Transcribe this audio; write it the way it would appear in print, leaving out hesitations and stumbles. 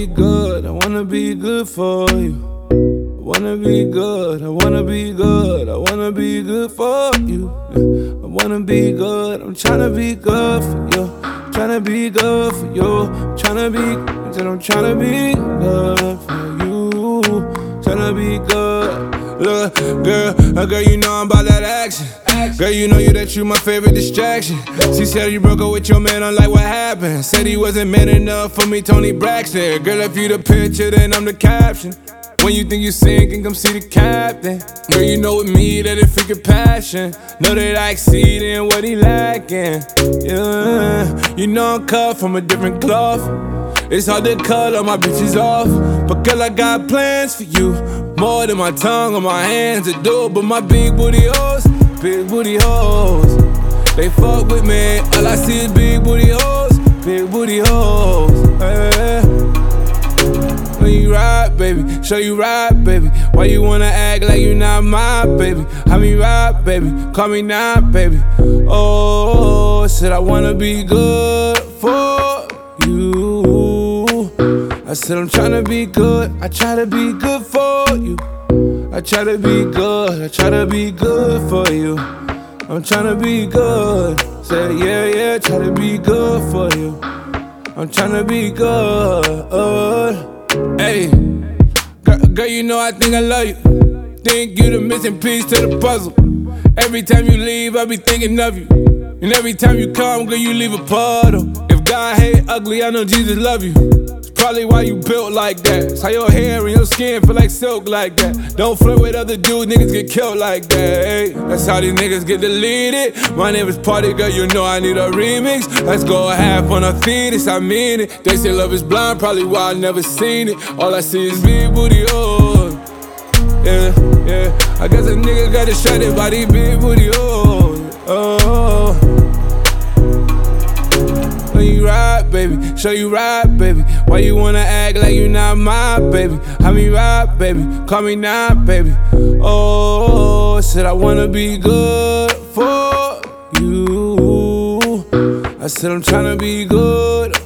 be good, I wanna be good for you. I wanna be good, I wanna be good, I wanna be good for you. I wanna be good, I'm tryna be good for you. Tryna be good for you. Tryna be good for you. Tryna be good. Look, girl, you know I'm about that action. Girl, you know that you my favorite distraction. She said you broke up with your man, I'm like, what happened? Said he wasn't man enough for me, Tony Braxton. Girl, if you the picture, then I'm the caption. When you think you sinking, come see the captain. Girl, you know with me that it freaking passion. Know that I exceeding what he lacking. Yeah, you know I'm cut from a different cloth. It's hard to cut all my bitches off, but girl, I got plans for you. More than my tongue or my hands to do. But my big booty hoes, they fuck with me. All I see is big booty hoes, hey. When you ride, baby, show you ride, baby. Why you wanna act like you not my baby? Have me ride, baby, call me not, baby. Oh, said I wanna be good for you. I said I'm tryna be good, I try to be good for you. I try to be good, I try to be good for you. I'm tryna be good, say yeah, try to be good for you. I'm tryna be good. Hey, girl, you know I think I love you. Think you the missing piece to the puzzle. Every time you leave, I be thinking of you. And every time you come, girl, you leave a puddle. If God hate ugly, I know Jesus love you. It's probably why you built like that. It's how your hair and your skin feel like silk like that. Don't flirt with other dudes, niggas get killed like that. Hey, that's how these niggas get deleted. My name is Party, girl, you know I need a remix. Let's go half on a fetus, I mean it. They say love is blind, probably why I never seen it. All I see is big booty hoes. Yeah, I guess a nigga got distracted by these big booty hoes. Oh, when you ride, baby, show you ride, baby. Why you wanna act like you not my baby? Have me ride, baby, call me not, baby. Oh, said I wanna be good for you. I said I'm tryna be good